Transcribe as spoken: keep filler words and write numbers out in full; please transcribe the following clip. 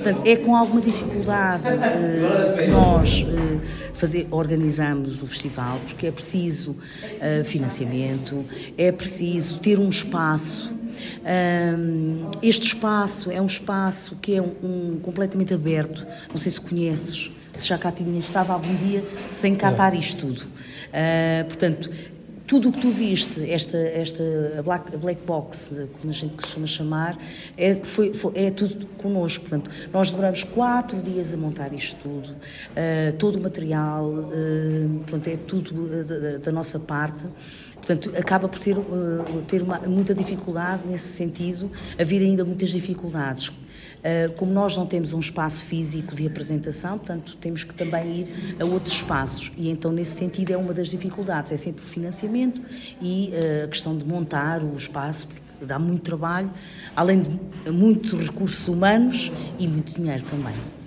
portanto, é com alguma dificuldade uh, que nós uh, fazer, organizamos o festival, porque é preciso uh, financiamento, é preciso ter um espaço. Um, este espaço é um espaço que é um, um, completamente aberto, não sei se conheces, se já cá tinha estado algum dia sem catar isto tudo. Uh, portanto, tudo o que tu viste, esta, esta black, black box, como a gente costuma chamar, é, foi, foi, é tudo connosco. Portanto, nós demoramos quatro dias a montar isto tudo, uh, todo o material, uh, portanto, é tudo da, da nossa parte. Portanto, acaba por ser, uh, ter uma, muita dificuldade nesse sentido, haver ainda muitas dificuldades. Uh, como nós não temos um espaço físico de apresentação, portanto, temos que também ir a outros espaços. E então, nesse sentido, é uma das dificuldades. É sempre o financiamento e uh, a questão de montar o espaço, porque dá muito trabalho, além de muitos recursos humanos e muito dinheiro também.